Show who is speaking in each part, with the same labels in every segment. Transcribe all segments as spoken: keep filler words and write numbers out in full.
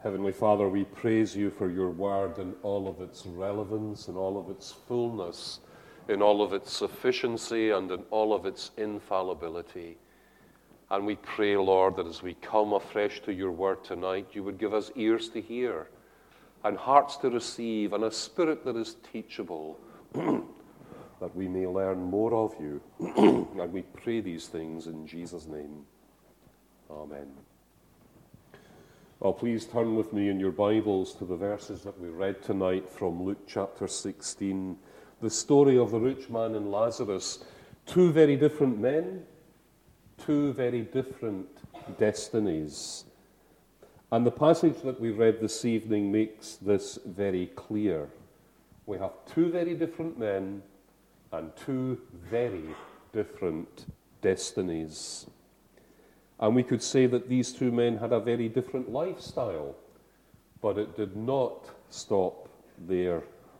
Speaker 1: Heavenly Father, we praise you for your word in all of its relevance, in all of its fullness, in all of its sufficiency, and in all of its infallibility. And we pray, Lord, that as we come afresh to your word tonight, you would give us ears to hear, and hearts to receive, and a spirit that is teachable, that we may learn more of you. And we pray these things in Jesus' name. Amen. Well, please turn with me in your Bibles to the verses that we read tonight from Luke chapter sixteen. The story of the rich man and Lazarus. Two very different men, two very different destinies. And the passage that we read this evening makes this very clear. We have two very different men and two very different destinies. And we could say that these two men had a very different lifestyle, but it did not stop there.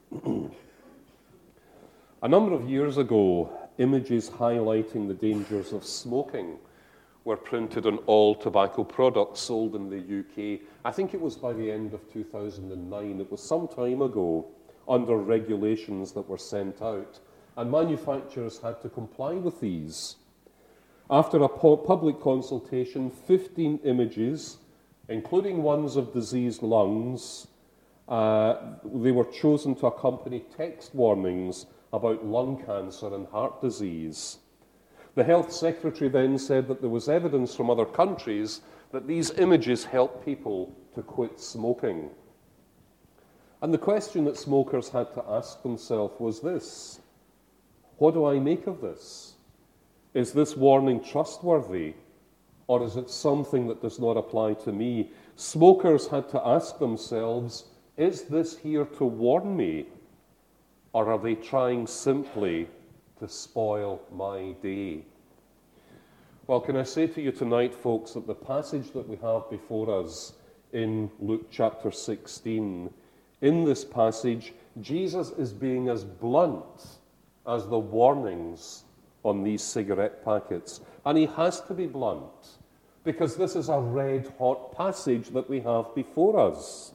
Speaker 1: A number of years ago, images highlighting the dangers of smoking were printed on all tobacco products sold in the U K. I think it was by the end of two thousand nine. It was some time ago, under regulations that were sent out, and manufacturers had to comply with these. After a public consultation, fifteen images, including ones of diseased lungs, uh, they were chosen to accompany text warnings about lung cancer and heart disease. The health secretary then said that there was evidence from other countries that these images help people to quit smoking. And the question that smokers had to ask themselves was this: what do I make of this? Is this warning trustworthy, or is it something that does not apply to me? Smokers had to ask themselves, is this here to warn me, or are they trying simply to spoil my day? Well, can I say to you tonight, folks, that the passage that we have before us in Luke chapter sixteen, in this passage, Jesus is being as blunt as the warnings on these cigarette packets. And he has to be blunt, because this is a red-hot passage that we have before us.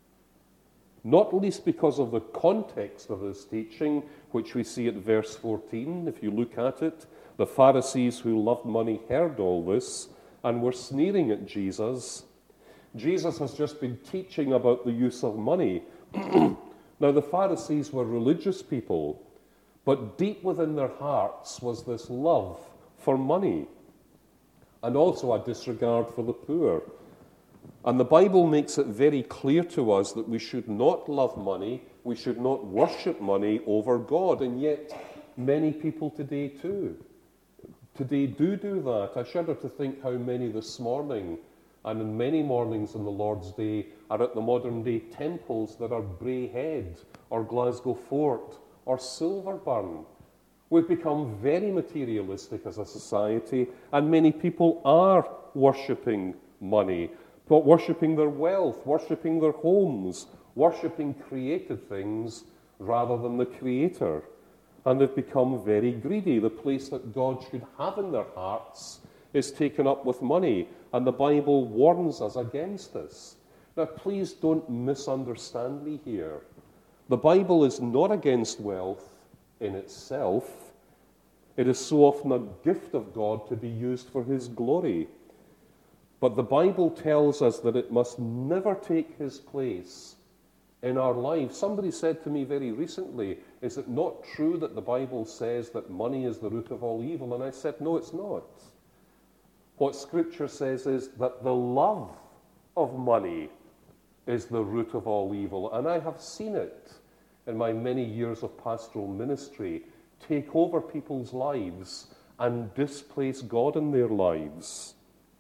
Speaker 1: Not least because of the context of his teaching, which we see at verse fourteen. If you look at it, the Pharisees who loved money heard all this and were sneering at Jesus. Jesus has just been teaching about the use of money. Now, the Pharisees were religious people, but deep within their hearts was this love for money and also a disregard for the poor. And the Bible makes it very clear to us that we should not love money, we should not worship money over God, and yet many people today too. Today do do that. I shudder to think how many this morning and in many mornings on the Lord's Day are at the modern day temples that are Bray Head or Glasgow Fort or Silverburn. We've become very materialistic as a society, and many people are worshipping money, but worshipping their wealth, worshipping their homes, worshipping created things rather than the Creator. And they've become very greedy. The place that God should have in their hearts is taken up with money, and the Bible warns us against this. Now, please don't misunderstand me here. The Bible is not against wealth in itself. It is so often a gift of God to be used for his glory. But the Bible tells us that it must never take his place in our lives. Somebody said to me very recently, is it not true that the Bible says that money is the root of all evil? And I said, no, it's not. What Scripture says is that the love of money is the root of all evil. And I have seen it in my many years of pastoral ministry take over people's lives and displace God in their lives.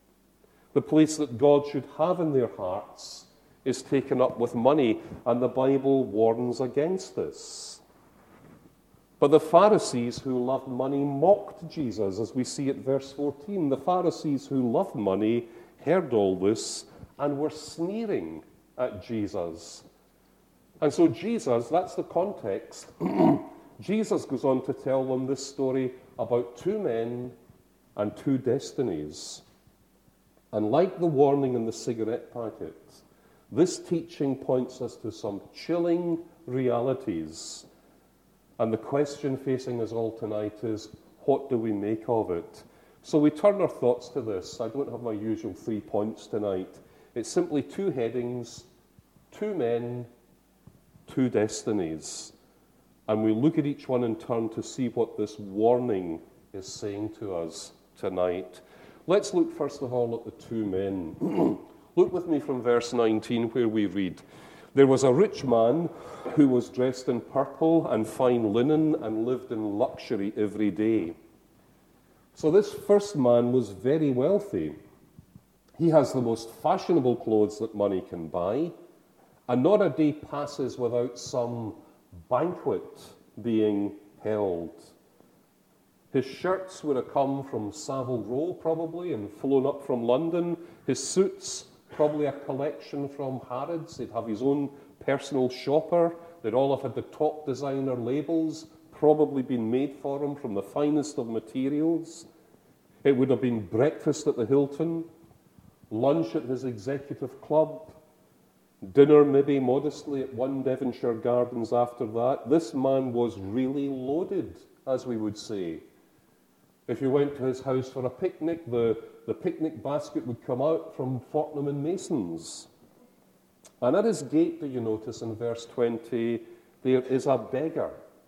Speaker 1: The place that God should have in their hearts is taken up with money, and the Bible warns against this. But the Pharisees who loved money mocked Jesus, as we see at verse fourteen. The Pharisees who loved money heard all this and were sneering at Jesus. And so Jesus, that's the context, Jesus goes on to tell them this story about two men and two destinies. And like the warning in the cigarette packet, This teaching points us to some chilling realities. And the question facing us all tonight is, what do we make of it? So we turn our thoughts to this. I don't have my usual three points tonight. It's simply two headings, two men, two destinies. And we look at each one in turn to see what this warning is saying to us tonight. Let's look first of all at the two men. Look with me from verse nineteen where we read, "There was a rich man who was dressed in purple and fine linen and lived in luxury every day." So this first man was very wealthy. He has the most fashionable clothes that money can buy, and not a day passes without some banquet being held. His shirts would have come from Savile Row probably and flown up from London. His suits, probably a collection from Harrods. He'd have his own personal shopper. They'd all have had the top designer labels, probably been made for him from the finest of materials. It would have been breakfast at the Hilton, lunch at his executive club, dinner maybe modestly at one Devonshire Gardens after that. This man was really loaded, as we would say. If you went to his house for a picnic, the, the picnic basket would come out from Fortnum and Mason's. And at his gate, do you notice in verse twenty, there is a beggar.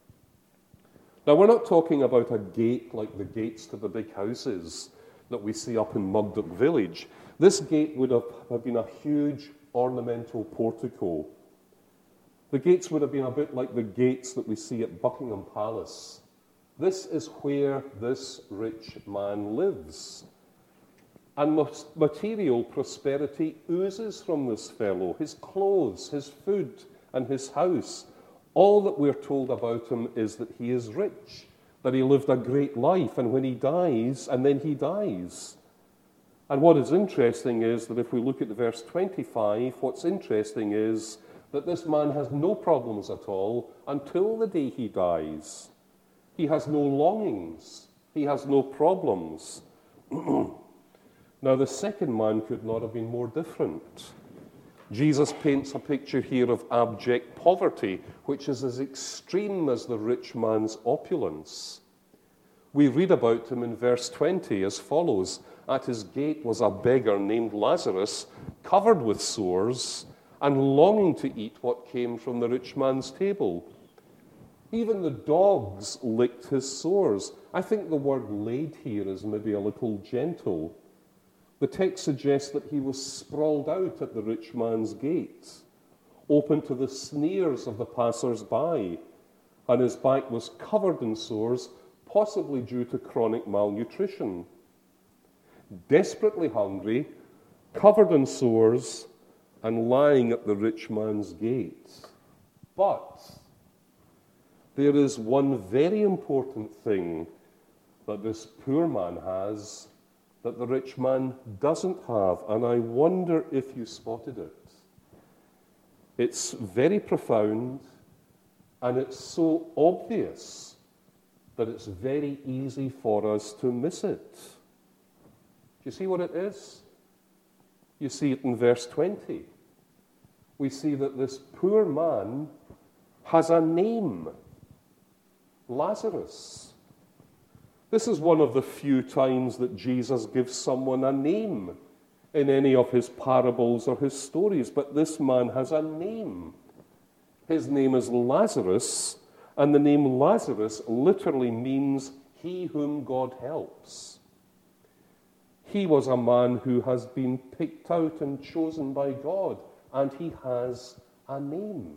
Speaker 1: Now, we're not talking about a gate like the gates to the big houses that we see up in Mugdock Village. This gate would have, have been a huge ornamental portico. The gates would have been a bit like the gates that we see at Buckingham Palace. This is where this rich man lives. And material prosperity oozes from this fellow. His clothes, his food, and his house. All that we're told about him is that he is rich, that he lived a great life, and when he dies, and then he dies. And what is interesting is that if we look at verse twenty-five, what's interesting is that this man has no problems at all until the day he dies. He has no longings. He has no problems. Now, the second man could not have been more different. Jesus paints a picture here of abject poverty, which is as extreme as the rich man's opulence. We read about him in verse twenty as follows. At his gate was a beggar named Lazarus, covered with sores, and longing to eat what came from the rich man's table. Even the dogs licked his sores. I think the word laid here is maybe a little gentle. The text suggests that he was sprawled out at the rich man's gate, open to the sneers of the passers-by, and his back was covered in sores, possibly due to chronic malnutrition. Desperately hungry, covered in sores, and lying at the rich man's gate. But there is one very important thing that this poor man has that the rich man doesn't have, and I wonder if you spotted it. It's very profound, and it's so obvious that it's very easy for us to miss it. Do you see what it is? You see it in verse twenty. We see that this poor man has a name, Lazarus. This is one of the few times that Jesus gives someone a name in any of his parables or his stories, but this man has a name. His name is Lazarus, and the name Lazarus literally means he whom God helps. He was a man who has been picked out and chosen by God, and he has a name.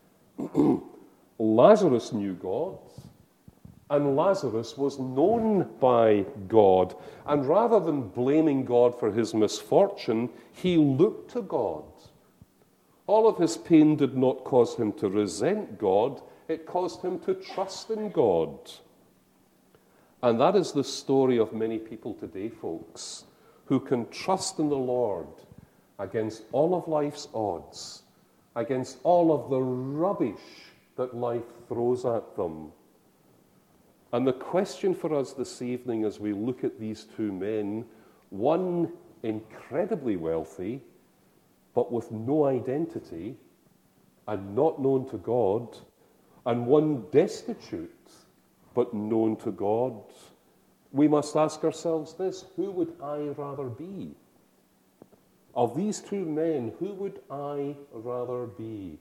Speaker 1: Lazarus knew God, and Lazarus was known by God. And rather than blaming God for his misfortune, he looked to God. All of his pain did not cause him to resent God, it caused him to trust in God. And that is the story of many people today, folks, who can trust in the Lord against all of life's odds, against all of the rubbish that life throws at them. And the question for us this evening as we look at these two men, one incredibly wealthy but with no identity and not known to God, and one destitute but known to God, we must ask ourselves this: who would I rather be? Of these two men, who would I rather be?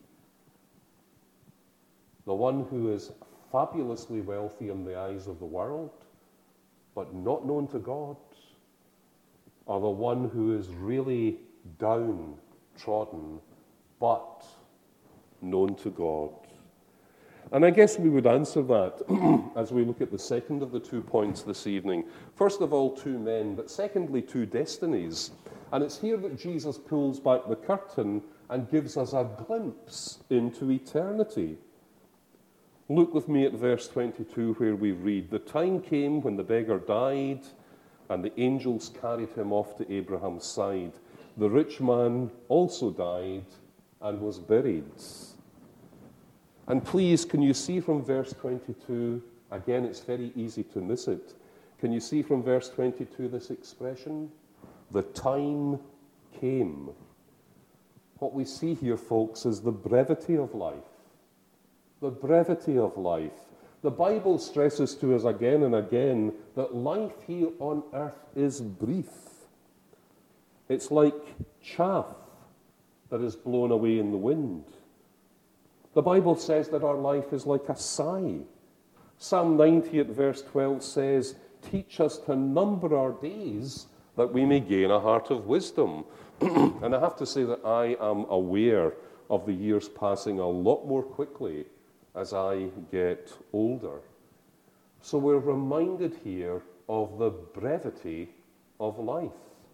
Speaker 1: The one who is fabulously wealthy in the eyes of the world, but not known to God, or the one who is really downtrodden, but known to God? And I guess we would answer that as we look at the second of the two points this evening. First of all, two men, but secondly, two destinies. And it's here that Jesus pulls back the curtain and gives us a glimpse into eternity. Look with me at verse twenty-two, where we read, "The time came when the beggar died, and the angels carried him off to Abraham's side. The rich man also died and was buried." And please, can you see from verse twenty-two, again, it's very easy to miss it. Can you see from verse twenty-two this expression? The time came. What we see here, folks, is the brevity of life. The brevity of life. The Bible stresses to us again and again that life here on earth is brief. It's like chaff that is blown away in the wind. The Bible says that our life is like a sigh. Psalm ninety at verse twelve says, "Teach us to number our days, that we may gain a heart of wisdom." And I have to say that I am aware of the years passing a lot more quickly as I get older. So we're reminded here of the brevity of life.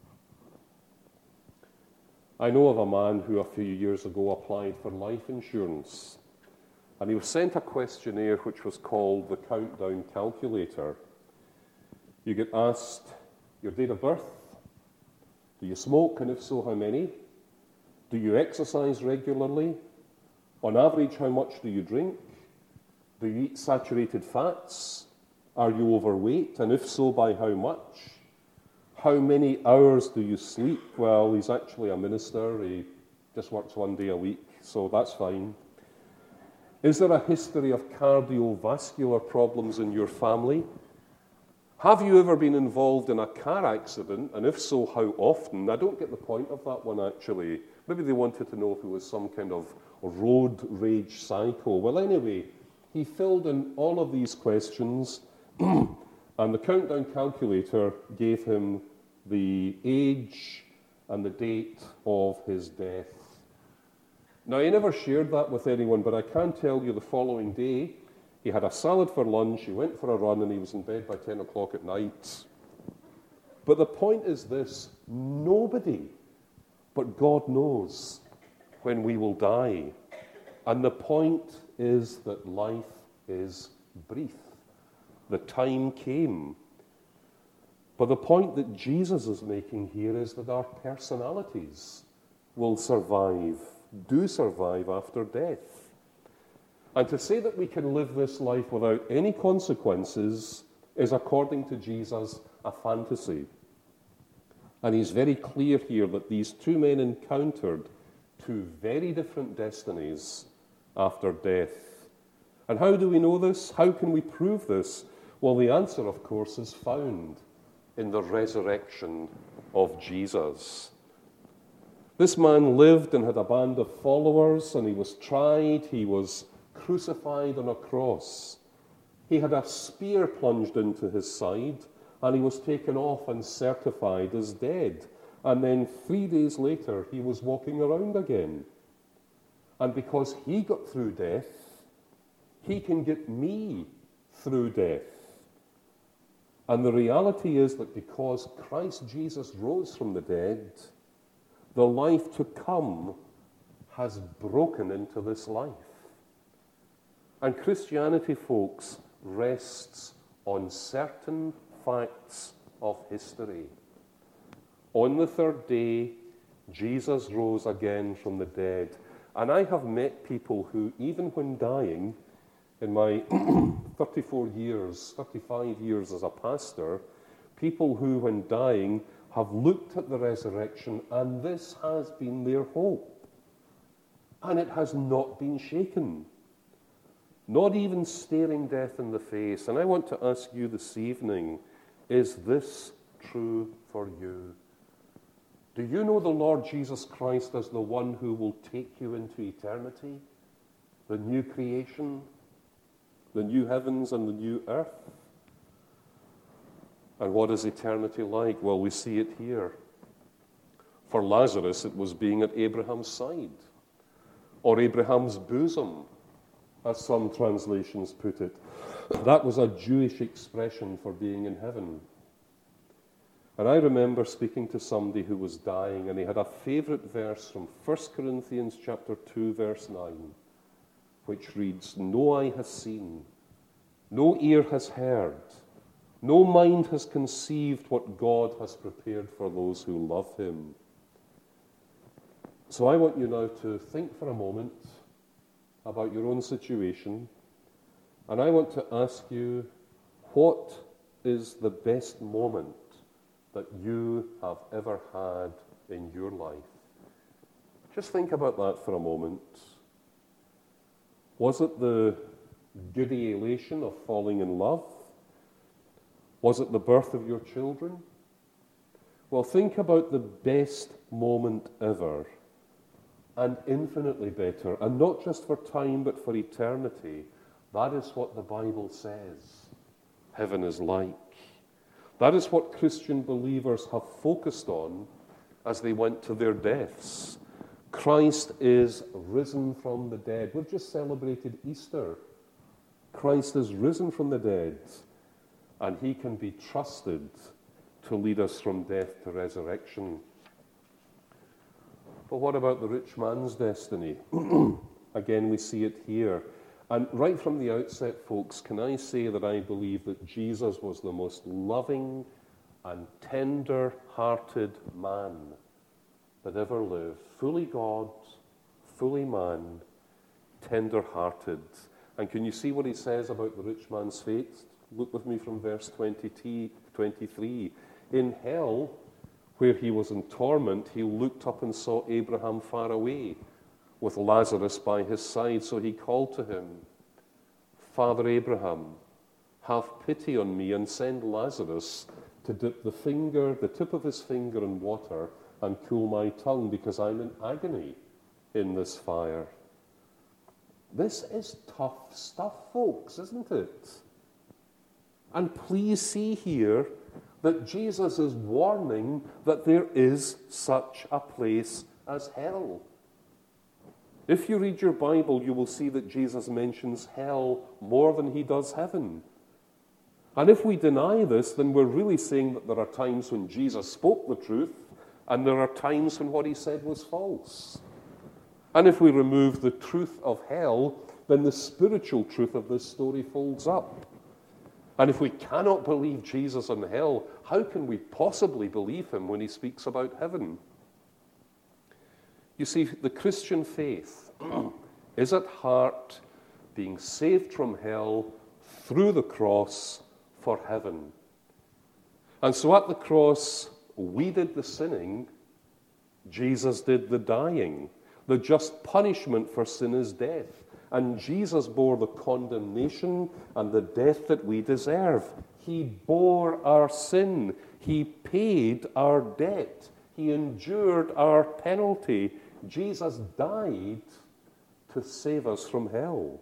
Speaker 1: I know of a man who a few years ago applied for life insurance, and he was sent a questionnaire which was called the Countdown Calculator. You get asked your date of birth, do you smoke, and if so, how many? Do you exercise regularly? On average, how much do you drink? Do you eat saturated fats? Are you overweight, and if so, by how much? How many hours do you sleep? Well, he's actually a minister. He just works one day a week, so that's fine. Is there a history of cardiovascular problems in your family? Have you ever been involved in a car accident, and if so, how often? I don't get the point of that one, actually. Maybe they wanted to know if it was some kind of road rage psycho. Well, anyway, he filled in all of these questions, and the Countdown Calculator gave him the age and the date of his death. Now, he never shared that with anyone, but I can tell you the following day, he had a salad for lunch, he went for a run, and he was in bed by ten o'clock at night. But the point is this: nobody but God knows when we will die. And the point is that life is brief. The time came. But the point that Jesus is making here is that our personalities will survive, do survive after death. And to say that we can live this life without any consequences is, according to Jesus, a fantasy. And he's very clear here that these two men encountered two very different destinies after death. And how do we know this? How can we prove this? Well, the answer, of course, is found in the resurrection of Jesus. This man lived and had a band of followers, and he was tried, he was crucified on a cross. He had a spear plunged into his side, and he was taken off and certified as dead. And then three days later, he was walking around again. And because he got through death, he can get me through death. And the reality is that because Christ Jesus rose from the dead, the life to come has broken into this life. And Christianity, folks, rests on certain facts of history. On the third day, Jesus rose again from the dead. And I have met people who, even when dying, in my thirty-four years, thirty-five years as a pastor, people who, when dying, have looked at the resurrection, and this has been their hope. And it has not been shaken, not even staring death in the face. And I want to ask you this evening, is this true for you? Do you know the Lord Jesus Christ as the one who will take you into eternity, the new creation, the new heavens and the new earth? And what is eternity like? Well, we see it here. For Lazarus, it was being at Abraham's side, or Abraham's bosom, as some translations put it. That was a Jewish expression for being in heaven. And I remember speaking to somebody who was dying, and he had a favorite verse from First Corinthians chapter two, verse nine, which reads, "No eye has seen, no ear has heard, no mind has conceived what God has prepared for those who love him." So I want you now to think for a moment about your own situation, and I want to ask you, what is the best moment that you have ever had in your life? Just think about that for a moment. Was it the giddy elation of falling in love? Was it the birth of your children? Well, think about the best moment ever, and infinitely better, and not just for time, but for eternity. That is what the Bible says heaven is like. That is what Christian believers have focused on as they went to their deaths. Christ is risen from the dead. We've just celebrated Easter. Christ is risen from the dead, and he can be trusted to lead us from death to resurrection. But what about the rich man's destiny? Again, we see it here. And right from the outset, folks, can I say that I believe that Jesus was the most loving and tender-hearted man that ever lived. Fully God, fully man, tender-hearted. And can you see what he says about the rich man's fate? Look with me from verse twenty-three. In hell, where he was in torment, he looked up and saw Abraham far away, with Lazarus by his side. So he called to him, "Father Abraham, have pity on me and send Lazarus to dip the finger, the tip of his finger in water and cool my tongue, because I'm in agony in this fire." This is tough stuff, folks, isn't it? And please see here that Jesus is warning that there is such a place as hell. If you read your Bible, you will see that Jesus mentions hell more than he does heaven. And if we deny this, then we're really saying that there are times when Jesus spoke the truth, and there are times when what he said was false. And if we remove the truth of hell, then the spiritual truth of this story folds up. And if we cannot believe Jesus in hell, how can we possibly believe him when he speaks about heaven? You see, the Christian faith is at heart being saved from hell through the cross for heaven. And so at the cross, we did the sinning, Jesus did the dying. The just punishment for sin is death. And Jesus bore the condemnation and the death that we deserve. He bore our sin. He paid our debt. He endured our penalty. Jesus died to save us from hell.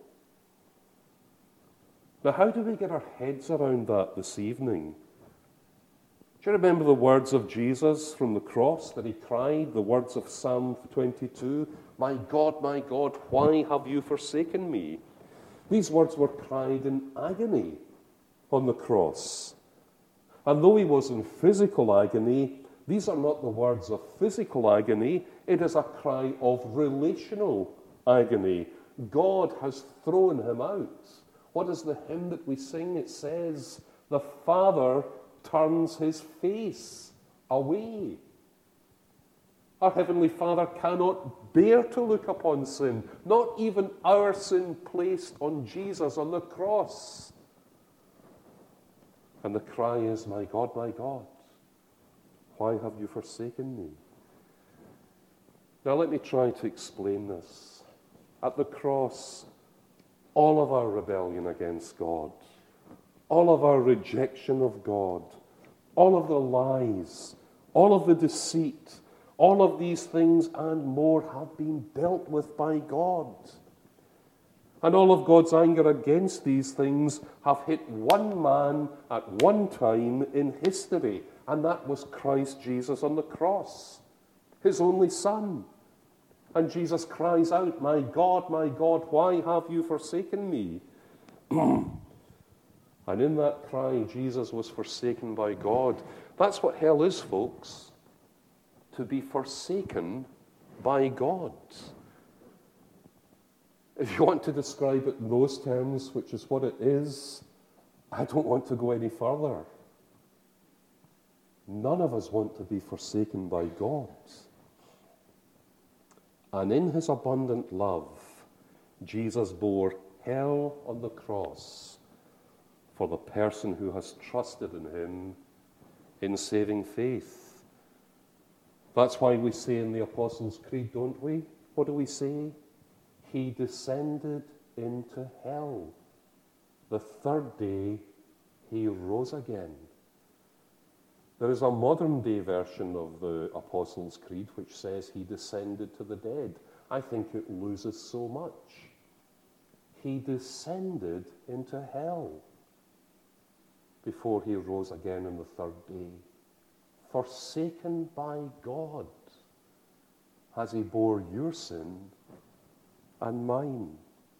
Speaker 1: Now, how do we get our heads around that this evening? Do you remember the words of Jesus from the cross that he cried, the words of Psalm twenty-two? "My God, my God, why have you forsaken me?" These words were cried in agony on the cross. And though he was in physical agony, these are not the words of physical agony. It is a cry of relational agony. God has thrown him out. What is the hymn that we sing? It says, "The Father turns his face away." Our Heavenly Father cannot bear to look upon sin, not even our sin placed on Jesus on the cross. And the cry is, "My God, my God, why have you forsaken me? Now let me try to explain this. At the cross, all of our rebellion against God, all of our rejection of God, all of the lies, all of the deceit, all of these things and more have been dealt with by God. And all of God's anger against these things have hit one man at one time in history, and that was Christ Jesus on the cross, his only Son. And Jesus cries out, "My God, my God, why have you forsaken me?" And in that cry, Jesus was forsaken by God. That's what hell is, folks. To be forsaken by God. If you want to describe it in those terms, which is what it is, I don't want to go any further. None of us want to be forsaken by God. And in his abundant love, Jesus bore hell on the cross for the person who has trusted in him in saving faith. That's why we say in the Apostles' Creed, don't we? What do we say? He descended into hell. The third day, he rose again. There is a modern-day version of the Apostles' Creed which says he descended to the dead. I think it loses so much. He descended into hell before he rose again on the third day. Forsaken by God as he bore your sin and mine.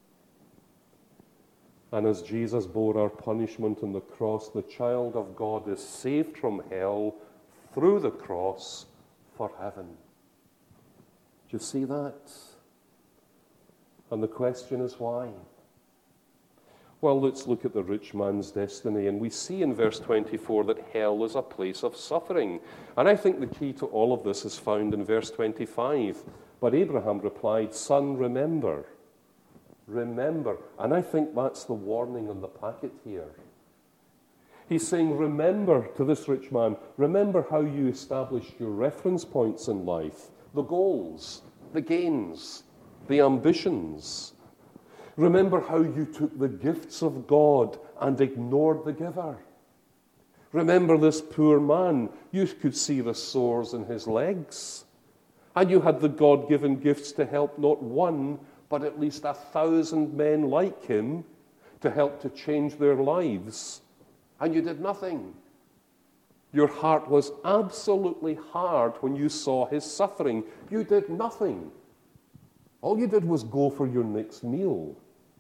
Speaker 1: And as Jesus bore our punishment on the cross, the child of God is saved from hell through the cross for heaven. Do you see that? And the question is why? Well, let's look at the rich man's destiny, and we see in verse twenty-four that hell is a place of suffering. And I think the key to all of this is found in verse twenty-five. But Abraham replied, "Son, remember." Remember. And I think that's the warning on the packet here. He's saying, remember to this rich man, remember how you established your reference points in life, the goals, the gains, the ambitions. Remember how you took the gifts of God and ignored the giver. Remember this poor man. You could see the sores in his legs. And you had the God-given gifts to help not one, but at least a thousand men like him to help to change their lives. And you did nothing. Your heart was absolutely hard when you saw his suffering. You did nothing. All you did was go for your next meal.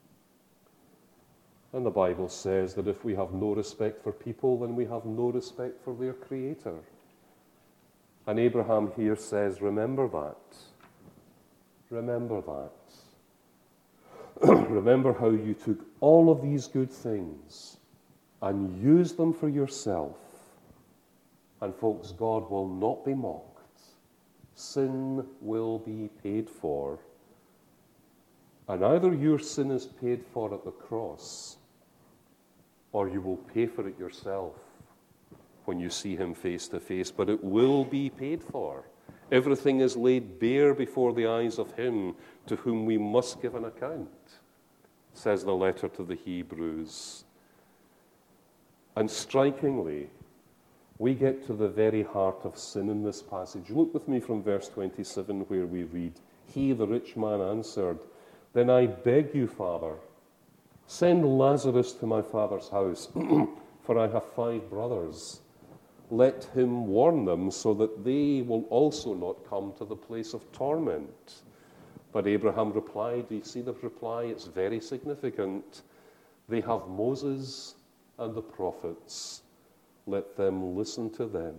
Speaker 1: And the Bible says that if we have no respect for people, then we have no respect for their Creator. And Abraham here says, remember that. Remember that. Remember how you took all of these good things and used them for yourself. And folks, God will not be mocked. Sin will be paid for. And either your sin is paid for at the cross, or you will pay for it yourself when you see him face to face. But it will be paid for. Everything is laid bare before the eyes of him to whom we must give an account, says the letter to the Hebrews. And strikingly, we get to the very heart of sin in this passage. Look with me from verse twenty-seven where we read, "He, the rich man, answered, 'Then I beg you, Father, send Lazarus to my father's house, for I have five brothers. Let him warn them so that they will also not come to the place of torment.' But Abraham replied," do you see the reply? It's very significant. "They have Moses and the prophets. Let them listen to them."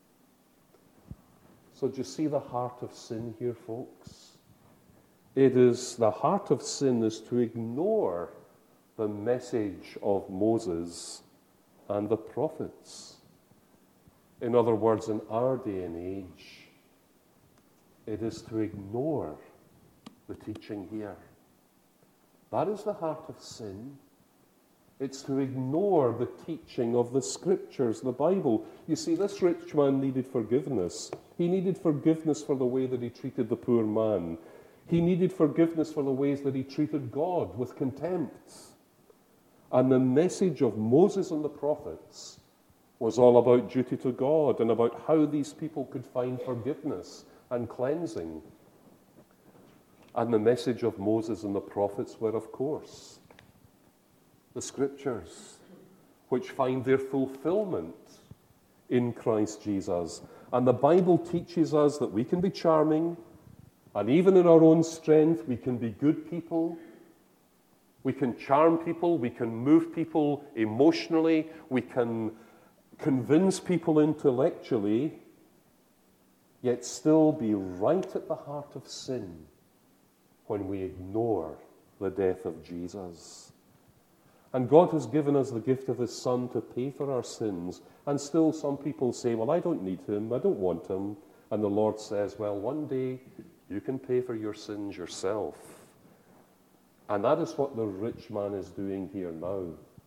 Speaker 1: So do you see the heart of sin here, folks? It is, the heart of sin is to ignore the message of Moses and the prophets. In other words, in our day and age, it is to ignore the teaching here. That is the heart of sin. It's to ignore the teaching of the Scriptures, the Bible. You see, this rich man needed forgiveness. He needed forgiveness for the way that he treated the poor man. He needed forgiveness for the ways that he treated God with contempt. And the message of Moses and the prophets was all about duty to God and about how these people could find forgiveness and cleansing. And the message of Moses and the prophets were, of course, the Scriptures, which find their fulfillment in Christ Jesus. And the Bible teaches us that we can be charming, and even in our own strength, we can be good people. We can charm people, we can move people emotionally, we can convince people intellectually, yet still be right at the heart of sin when we ignore the death of Jesus. And God has given us the gift of His Son to pay for our sins, and still some people say, well, I don't need Him, I don't want Him. And the Lord says, well, one day you can pay for your sins yourself. And that is what the rich man is doing here now.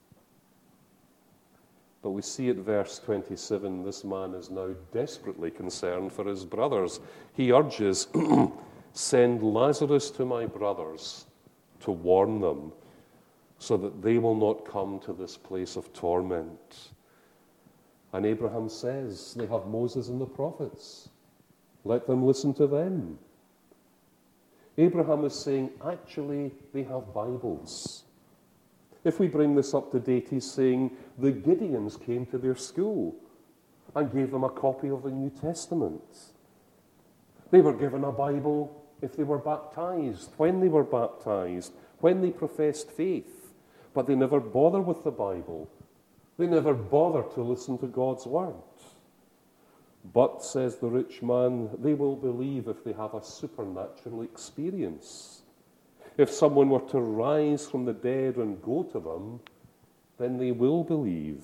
Speaker 1: But we see at verse twenty-seven, this man is now desperately concerned for his brothers. He urges, send Lazarus to my brothers to warn them, so that they will not come to this place of torment. And Abraham says, they have Moses and the prophets. Let them listen to them. Abraham is saying, actually, they have Bibles. If we bring this up to date, he's saying the Gideons came to their school and gave them a copy of the New Testament. They were given a Bible if they were baptized, when they were baptized, when they professed faith. But they never bother with the Bible. They never bother to listen to God's word. But, says the rich man, they will believe if they have a supernatural experience. If someone were to rise from the dead and go to them, then they will believe.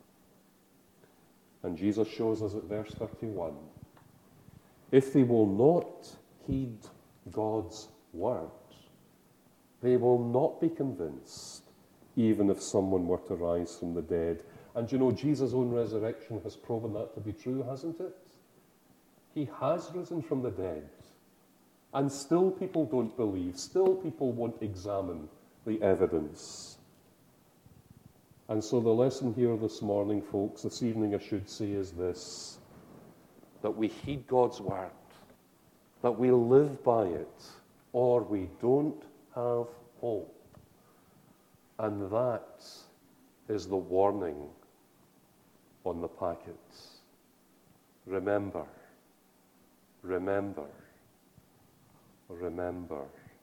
Speaker 1: And Jesus shows us at verse thirty-one, if they will not heed God's word, they will not be convinced, even if someone were to rise from the dead. And you know, Jesus' own resurrection has proven that to be true, hasn't it? He has risen from the dead. And still people don't believe. Still people won't examine the evidence. And so the lesson here this morning, folks, this evening I should say, is this: that we heed God's word, that we live by it, or we don't have hope. And that is the warning on the packets. Remember, remember, remember.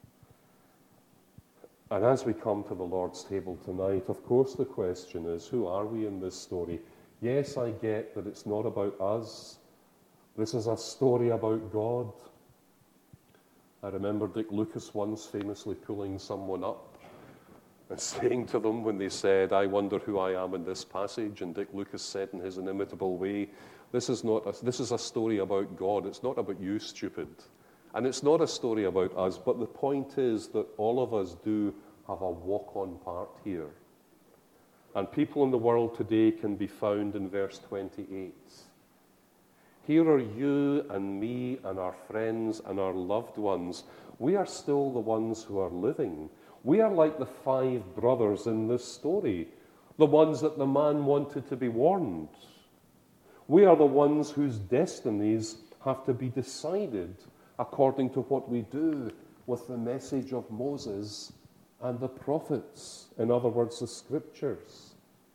Speaker 1: And as we come to the Lord's table tonight, of course the question is, who are we in this story? Yes, I get that it's not about us. This is a story about God. I remember Dick Lucas once famously pulling someone up and saying to them when they said, I wonder who I am in this passage. And Dick Lucas said in his inimitable way, this is not a, this is a story about God. It's not about you, stupid. And it's not a story about us. But the point is that all of us do have a walk-on part here. And people in the world today can be found in verse twenty-eight. Here are you and me and our friends and our loved ones. We are still the ones who are living. We are like the five brothers in this story, the ones that the man wanted to be warned. We are the ones whose destinies have to be decided according to what we do with the message of Moses and the prophets, in other words, the Scriptures.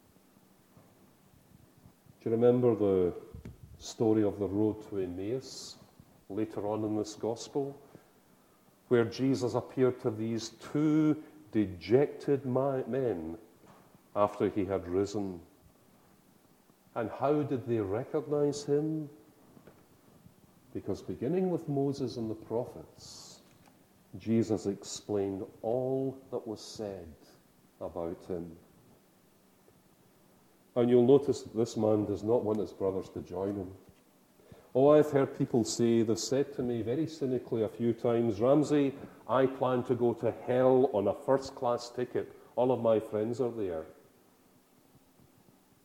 Speaker 1: Do you remember the story of the road to Emmaus later on in this gospel, where Jesus appeared to these two dejected men after he had risen? And how did they recognize him? Because beginning with Moses and the prophets, Jesus explained all that was said about him. And you'll notice that this man does not want his brothers to join him. Oh, I've heard people say, they've said to me very cynically a few times, Ramsey, I plan to go to hell on a first-class ticket. All of my friends are there.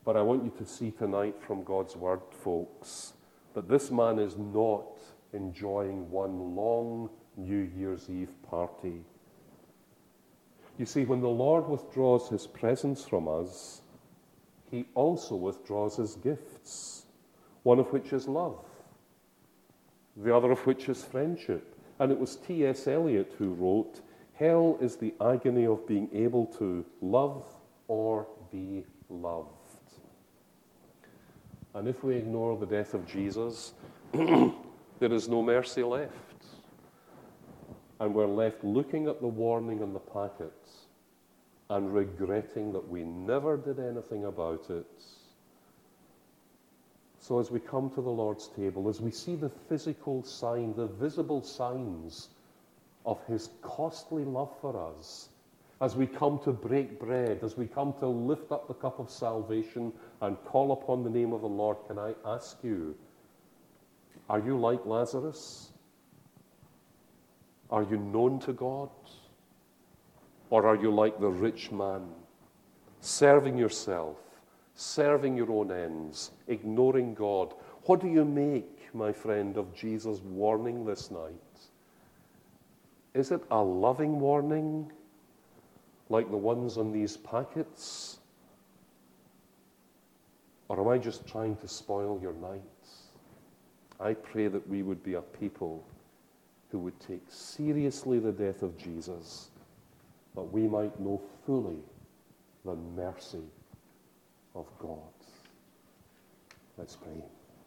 Speaker 1: But I want you to see tonight from God's word, folks, that this man is not enjoying one long New Year's Eve party. You see, when the Lord withdraws his presence from us, he also withdraws his gifts, one of which is love, the other of which is friendship. And it was T S Eliot who wrote, "Hell is the agony of being able to love or be loved." And if we ignore the death of Jesus, there is no mercy left. And we're left looking at the warning on the packet and regretting that we never did anything about it. So as we come to the Lord's table, as we see the physical sign, the visible signs of his costly love for us, as we come to break bread, as we come to lift up the cup of salvation and call upon the name of the Lord, can I ask you, are you like Lazarus? Are you known to God? Or are you like the rich man, serving yourself, serving your own ends, ignoring God? What do you make, my friend, of Jesus' warning this night? Is it a loving warning, like the ones on these packets? Or am I just trying to spoil your night? I pray that we would be a people who would take seriously the death of Jesus, that we might know fully the mercy of God. Let's pray.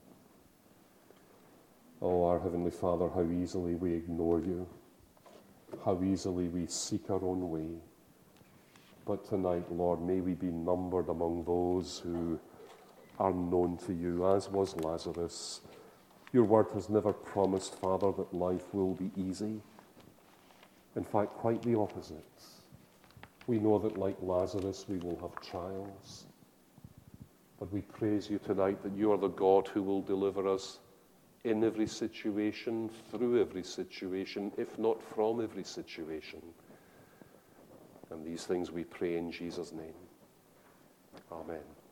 Speaker 1: Oh, our Heavenly Father, how easily we ignore you, how easily we seek our own way. But tonight, Lord, may we be numbered among those who are known to you, as was Lazarus. Your word has never promised, Father, that life will be easy. In fact, quite the opposite. We know that like Lazarus, we will have trials. But we praise you tonight that you are the God who will deliver us in every situation, through every situation, if not from every situation. And these things we pray in Jesus' name. Amen.